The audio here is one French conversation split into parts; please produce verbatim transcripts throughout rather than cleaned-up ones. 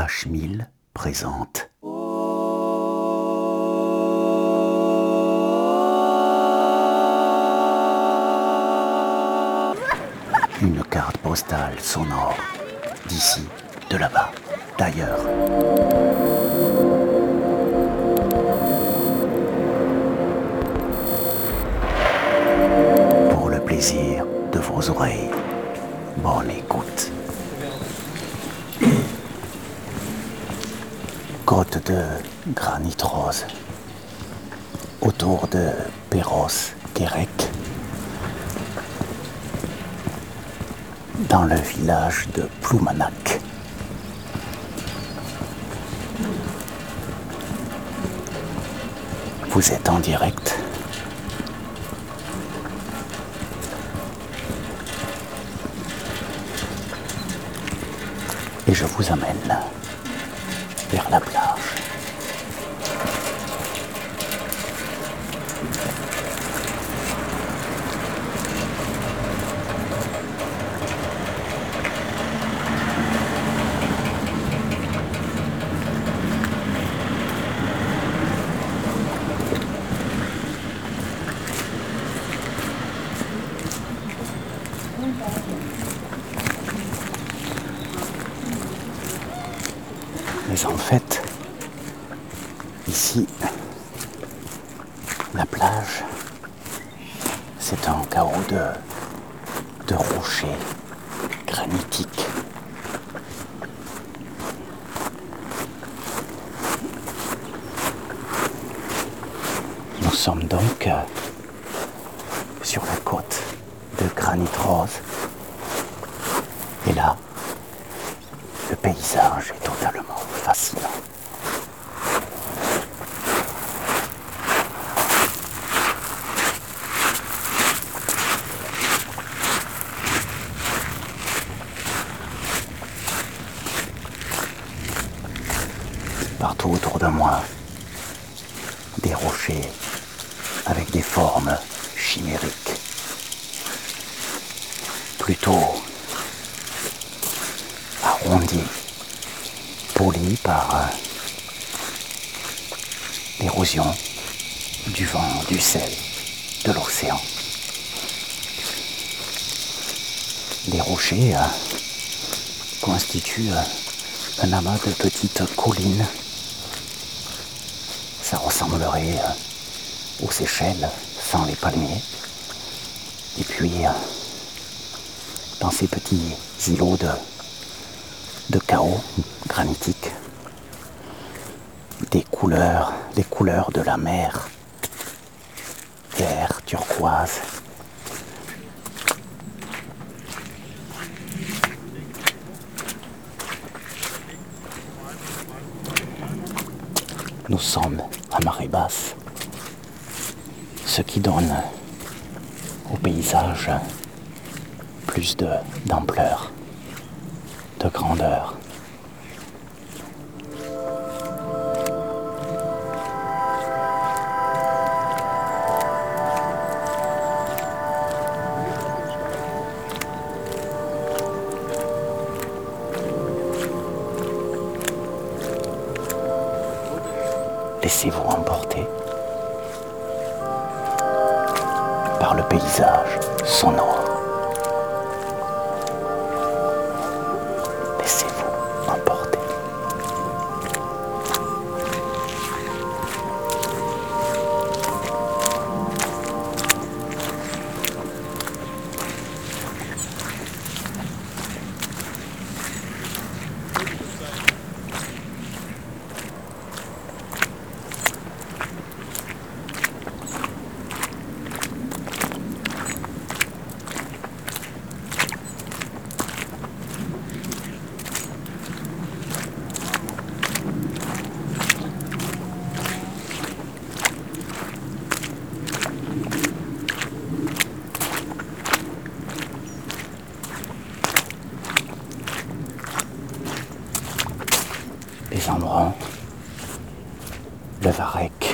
H mille présente une carte postale sonore d'ici, de là-bas, d'ailleurs. Pour le plaisir de vos oreilles, bonne écoute. Côte de granit rose, autour de Perros Guérec, dans le village de Ploumanac. Vous êtes en direct. Et je vous amène vers la plage. Mais en fait, ici, la plage, c'est un chaos de, de rochers granitiques. Nous sommes donc euh, sur la côte de Granit Rose. Et là, le paysage est totalement fascinant. Partout autour de moi, des rochers avec des formes chimériques, plutôt arrondis, polis par euh, l'érosion du vent, du sel, de l'océan. Les rochers euh, constituent euh, un amas de petites collines. Ça ressemblerait euh, aux Seychelles sans les palmiers. Et puis, euh, dans ces petits îlots de, de chaos granitique, des couleurs, des couleurs de la mer, vert, turquoise. Nous sommes à marée basse, ce qui donne au paysage plus de, d'ampleur, de grandeur. Laissez-vous emporter par le paysage sonore. Laissez-vous emporter. Les Embruns, le Varec,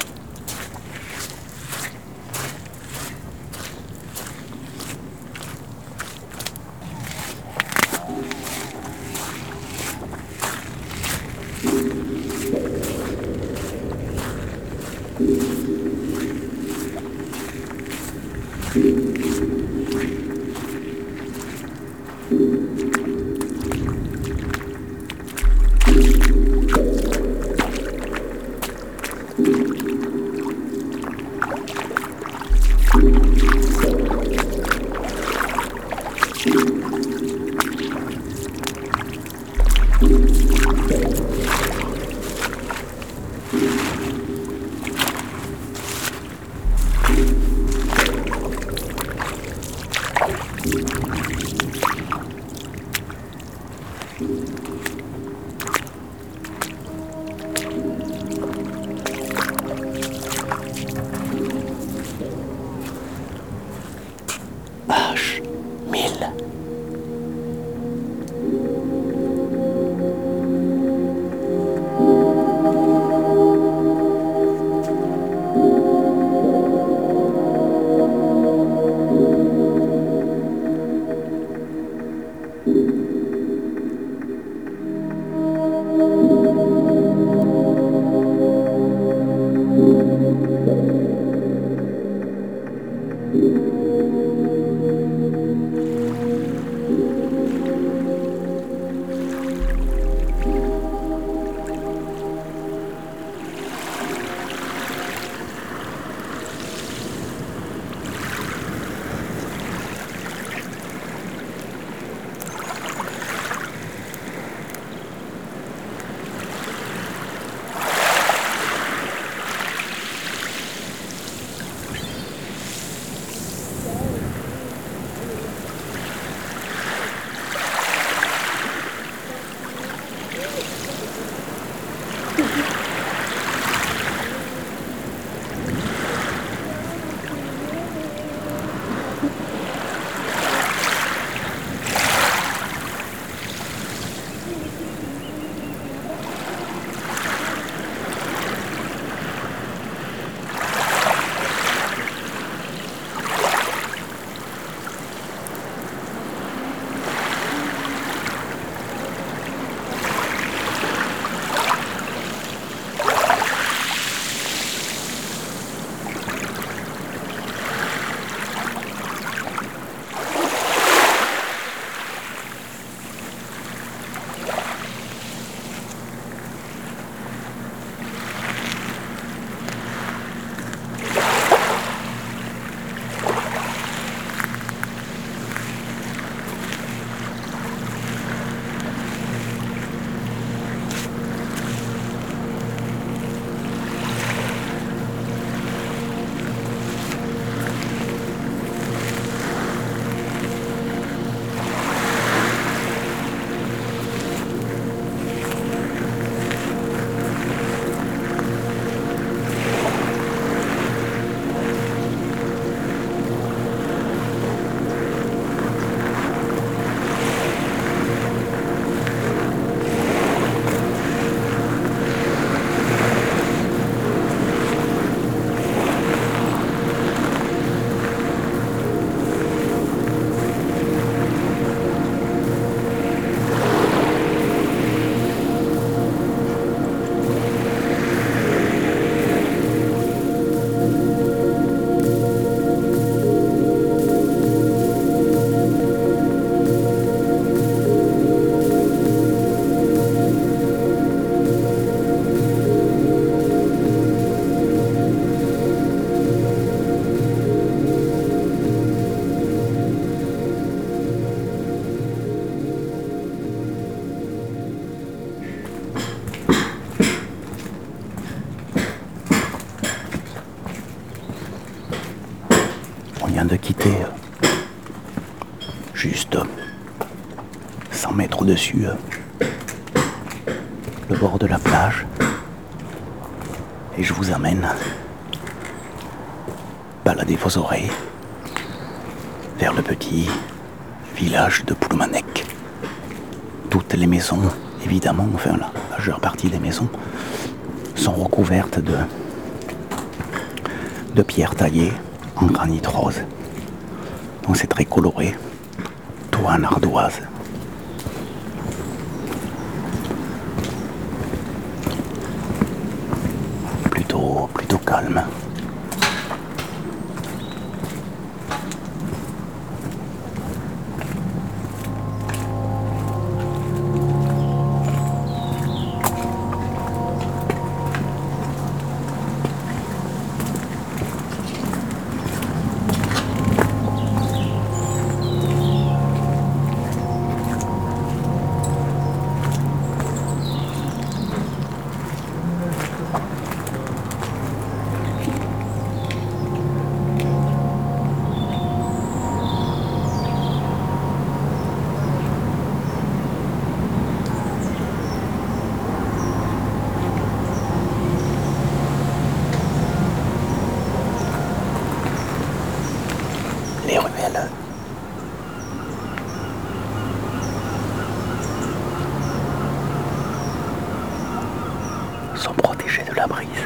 H mille. vient de quitter euh, juste euh, cent mètres au-dessus euh, le bord de la plage, et je vous amène balader vos oreilles vers le petit village de Ploumanec. Toutes les maisons, évidemment, enfin la majeure partie des maisons, sont recouvertes de, de pierres taillées en granit rose. Donc c'est très coloré, tout en ardoise. plutôt, plutôt calme. Les ruelles sont protégées de la brise.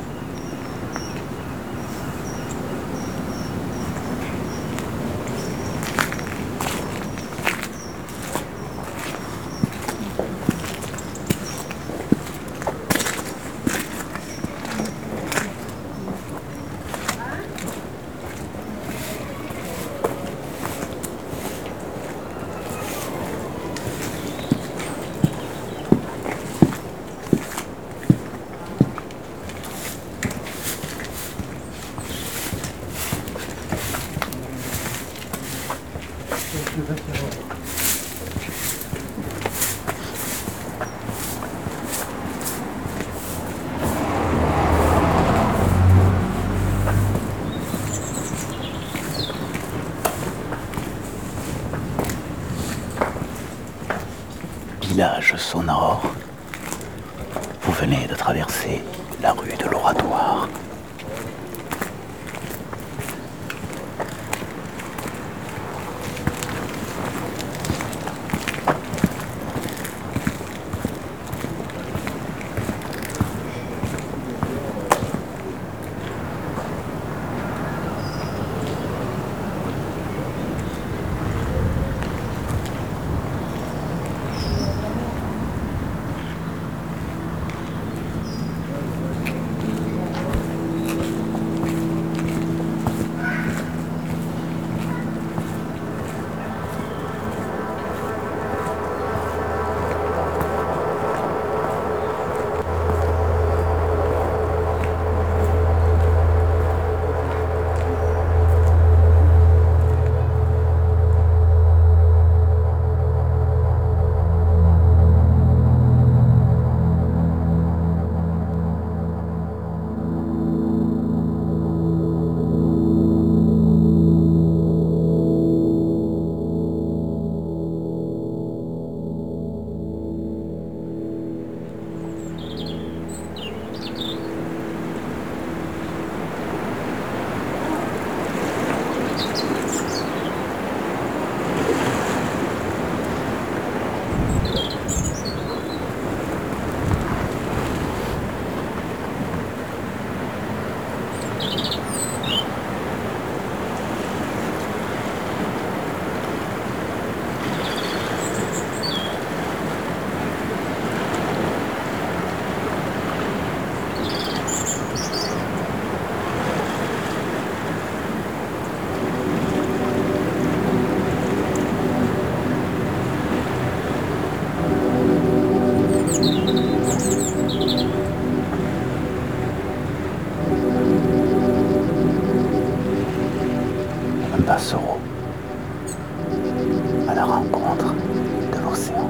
Village sonore, vous venez de traverser la rue de l'Oratoire. Passereau à la rencontre de l'océan.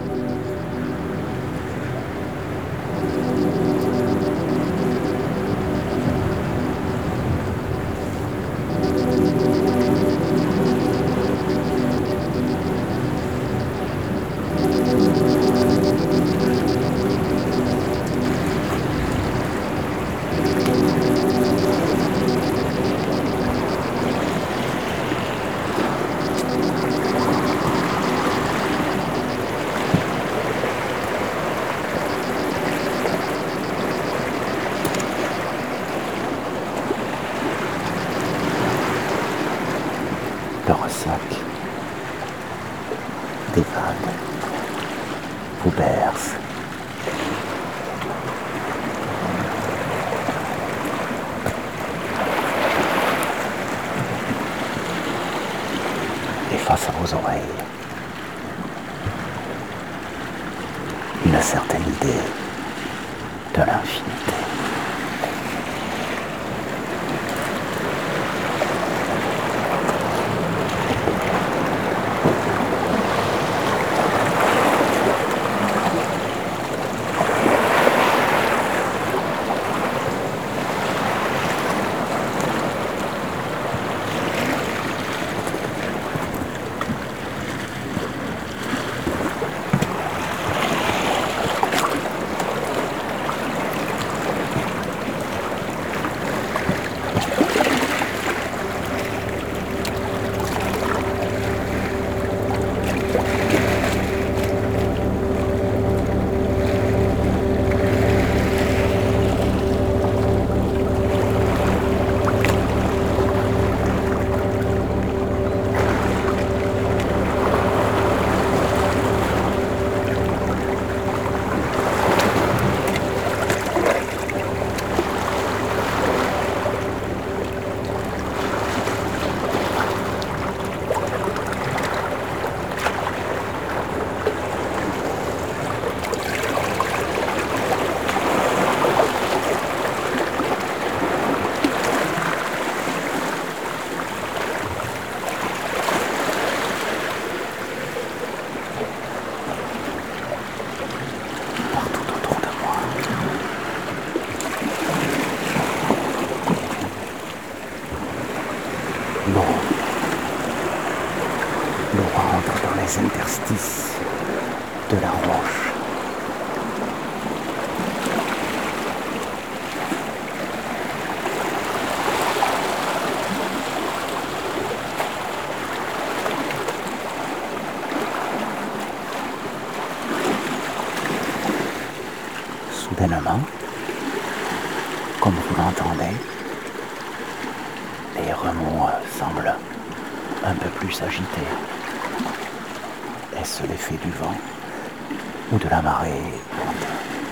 Le ressac des vagues vous berce. vos oreilles une certaine idée de l'infinité. L'eau. L'eau rentre dans les interstices de la roche. Soudainement, comme vous l'entendez, les remous semblent un peu plus agités. Est-ce l'effet du vent ou de la marée haute?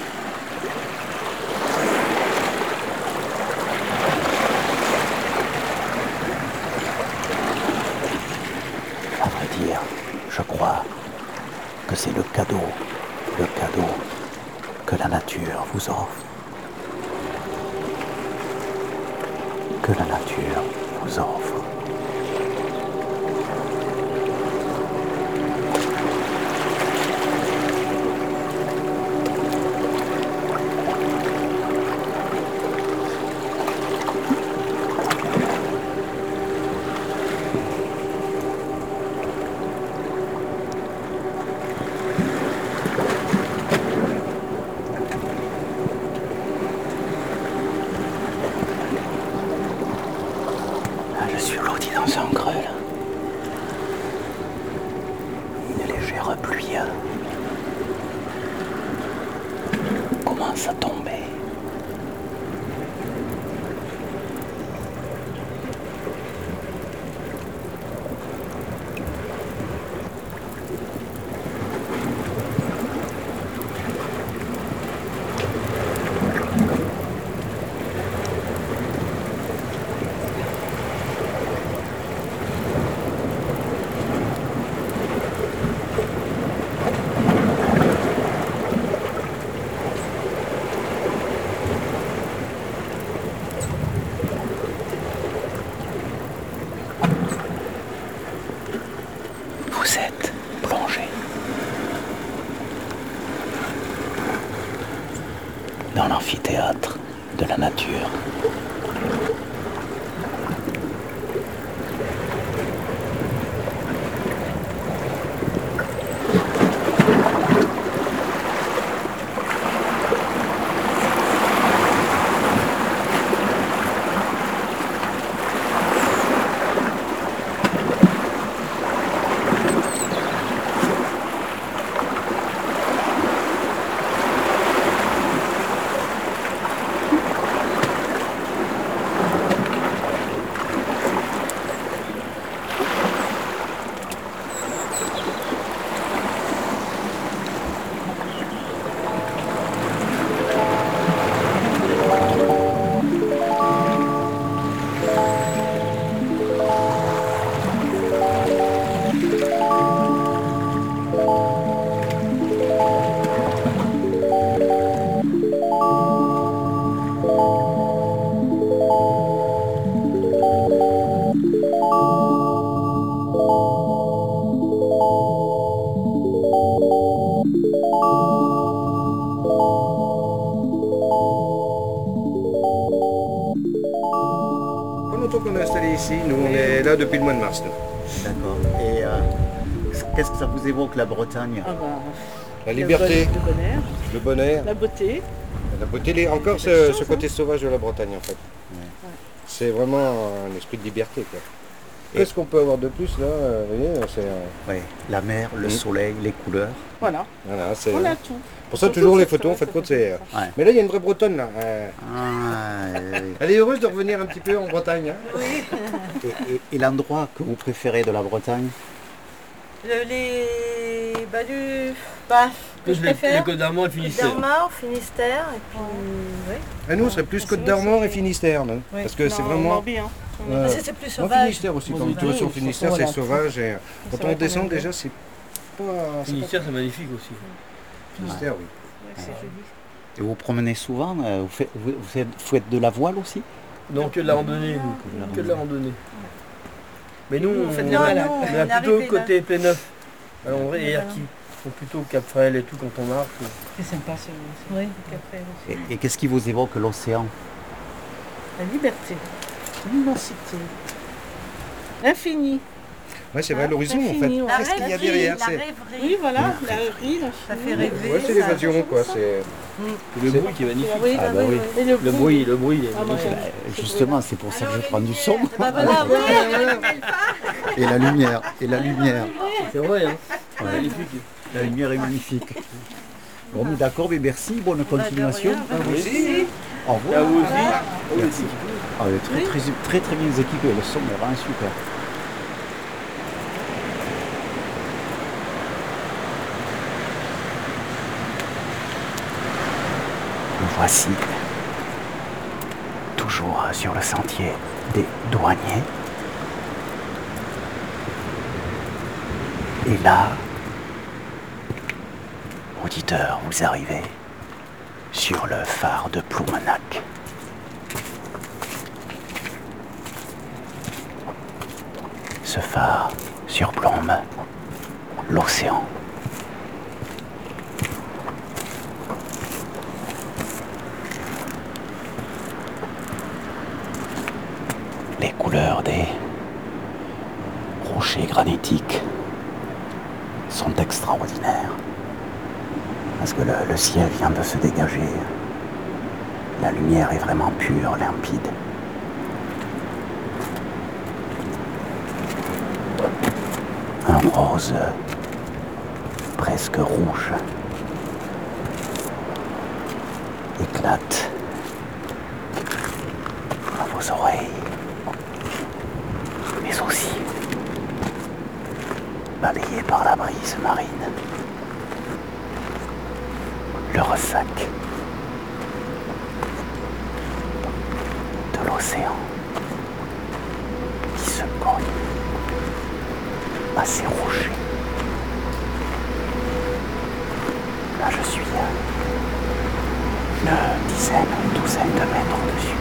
À vrai dire, je crois que c'est le cadeau, le cadeau que la nature vous offre. Que la nature vous offre. Je suis blotti dans un creux là. Une légère pluie commence à tomber. Vous êtes plongé dans l'amphithéâtre de la nature. ici. Nous, on est là depuis le mois de mars. D'accord. Et euh, qu'est-ce que ça vous évoque, la Bretagne? Ah bah, La liberté, le bonheur, le bonheur, la beauté. la beauté, les- encore ce, ce côté sauvage de la Bretagne en fait. Ouais. C'est vraiment un esprit de liberté. quoi. Et- Qu'est-ce qu'on peut avoir de plus là euh, Vous voyez, c'est euh, Ouais, la mer, le Mm. soleil, les couleurs. Voilà, voilà, c'est on a tout. pour ça Surtout toujours les cette- photos en fait cette- compte c'est. euh, Ouais. Mais là il y a une vraie Bretonne là. euh, Ah, et, Elle est heureuse de revenir un petit peu en Bretagne. hein. et- et l'endroit que vous préférez de la Bretagne? Le- les. Bah, du. Bah, que je Les, les préfère. Côtes d'Armor et Finistère. Darmor, Finistère, et puis. Ouais. Et nous on serait plus C'est Côte vrai, d'Armor c'est- et Finistère, non Oui. Parce que c'est Non, vraiment. Morbihan, hein. Euh, Ah, c'est- c'est plus Moi, sauvage. Finistère aussi, quand Oui, tu vas sur oui, Finistère, voilà. c'est sauvage. Et quand Ça on va descend quand même déjà, c'est pas. c'est Finistère, c'est magnifique aussi. pas- Finistère, oui. Ouais, c'est joli. Et vous promenez souvent? euh, Vous faites, vous, vous faites, vous faites de la voile aussi? Non, que de la randonnée, nous. Que de la randonnée. Mais nous, on on, fait de on la est balade. non, on est plutôt arrivé là. côté Pléneuf. Alors, en vrai, et Voilà. Erquy. Ils sont plutôt Cap Frêle et tout quand on marche. C'est sympa, c'est c'est- Oui. Après, aussi. Et, et qu'est-ce qui vous évoque l'océan? La liberté, l'immensité, l'infini. Ouais, c'est vrai, Ah, l'horizon en fait. infini, ouais. La Qu'est-ce qu'il y a rêverie, derrière la c'est- rêverie. Oui, voilà, la rêverie, Ça l'infini. fait rêver. Ouais, c'est ça. l'évasion quoi. C'est. Le bruit qui est magnifique. Oui, Ah, bah bah oui, oui. oui. Et le Le bruit, le bruit, il est Ah, moi, magnifique. j'aime. Bah, justement, c'est pour ça que je prends du son. Bah voilà, oui. Et la lumière, et la lumière. C'est vrai, hein. C'est magnifique. La lumière est magnifique. Bon, mais d'accord, mais merci, bonne continuation. Bah, de rien. Oui. Si. Au Et à revoir. vous aussi. Merci. Ah, ouais, très, très, très, très bien équipé, le son est vraiment super. Nous voici toujours sur le sentier des douaniers. Et là, auditeur, vous arrivez sur le phare de Ploumenac. Ce phare surplombe l'océan. Les couleurs des rochers granitiques sont extraordinaires. Parce que le, le ciel vient de se dégager. La lumière est vraiment pure, limpide. Un rose presque rouge éclate à vos oreilles, mais aussi balayé par la brise marine. Le ressac de l'océan qui se cogne à ces rochers. Là, je suis à une dizaine, une douzaine de mètres au-dessus.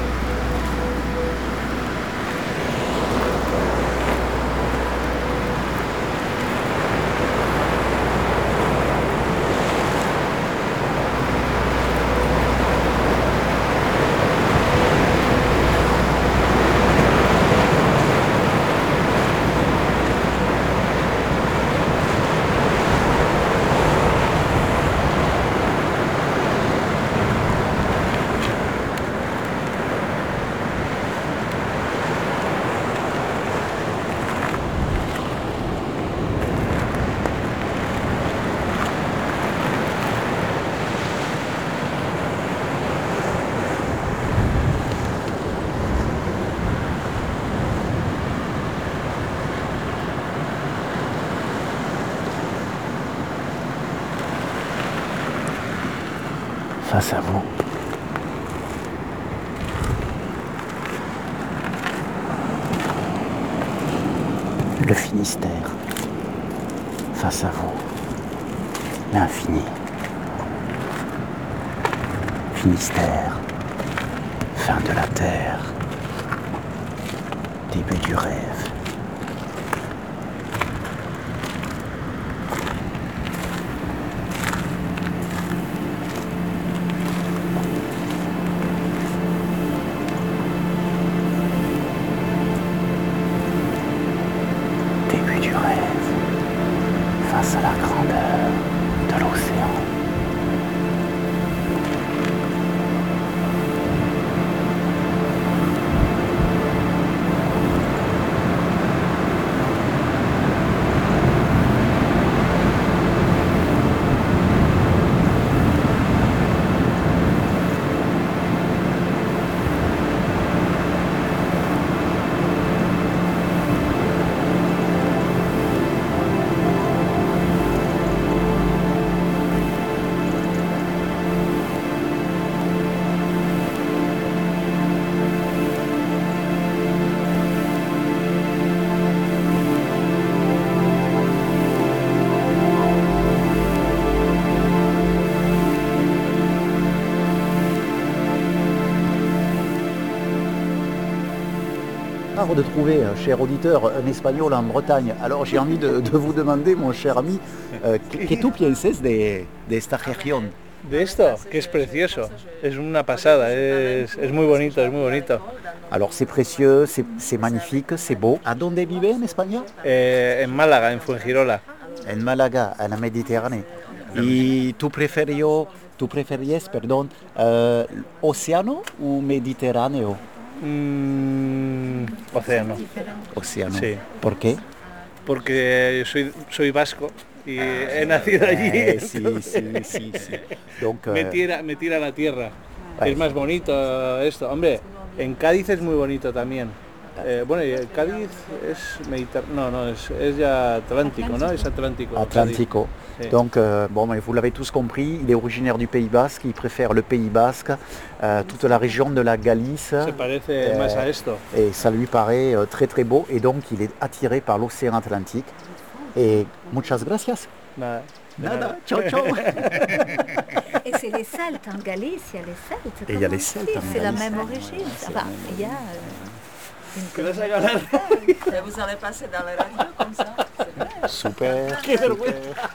Face à vous, le Finistère. Face à vous, l'infini. Finistère, fin de la terre, début du rêve. Rare de trouver, cher auditeur, un espagnol en Bretagne. Alors j'ai envie de, de vous demander, mon cher ami, euh, ¿qué, qué tú piensas de, de esta región? De esto, que es precioso, es una pasada, es, es muy bonito, es muy bonito. Alors c'est précieux, c'est, c'est magnifique, c'est beau. ¿A dónde vive en España? Eh, en Málaga, en Fuengirola. En Málaga, en la Méditerranée. ¿Y tú preferías, tú preferías, perdón, uh, océano o Mediterráneo? Mm, océano. Océano. Sí. ¿Por qué? Porque soy, soy vasco y he nacido allí. Eh, sí, sí, sí, sí. Donc, me, euh, tira, me tira a la tierra. Ouais. Es más bonito esto. Hombre, en Cádiz es muy bonito también. Eh, bueno, y Cádiz es Mediterráneo, no, no, es, es ya Atlántico, ¿no? Es Atlántico. Atlantico. Sí. Donc, euh, bon, mais vous l'avez tous compris, il est originaire du Pays Basque, il préfère le Pays Basque, euh, toute la région de la Galice. Se parece euh, más a esto. Et ça lui paraît euh, très très beau, et donc il est attiré par l'océan Atlantique. Et muchas gracias. Nada. Nada, ciao ciao. Et c'est les Celtes en Galice, il y a les Celtes. Et il y a les comment Celtes on dit en C'est la Galice. même origine. c'est Enfin, vrai. il y a euh, une ¿Qué vas a ganar? Et vous allez passer dans la radio comme ça. C'est vrai. Super. Qué super. vergüenza.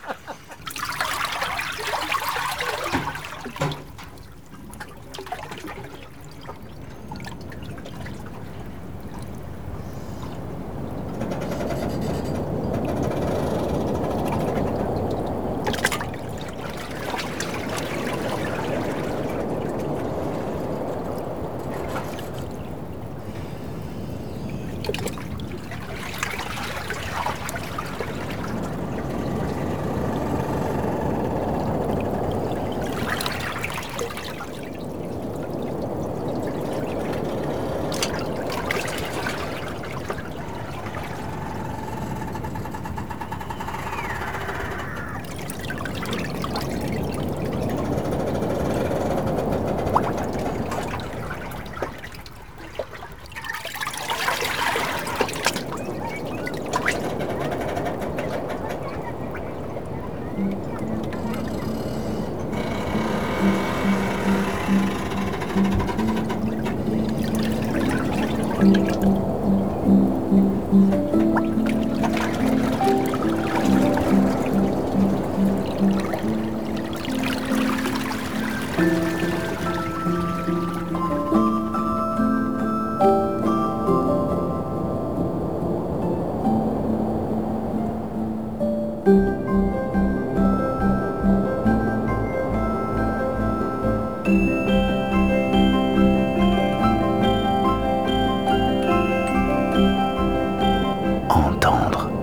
Entendre,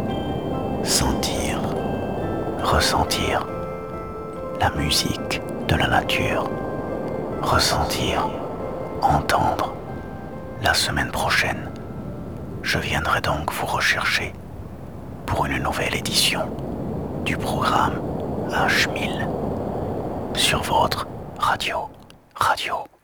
sentir, ressentir la musique de la nature. Ressentir, entendre. La semaine prochaine, je viendrai donc vous rechercher pour une nouvelle édition du programme H mille sur votre radio, radio.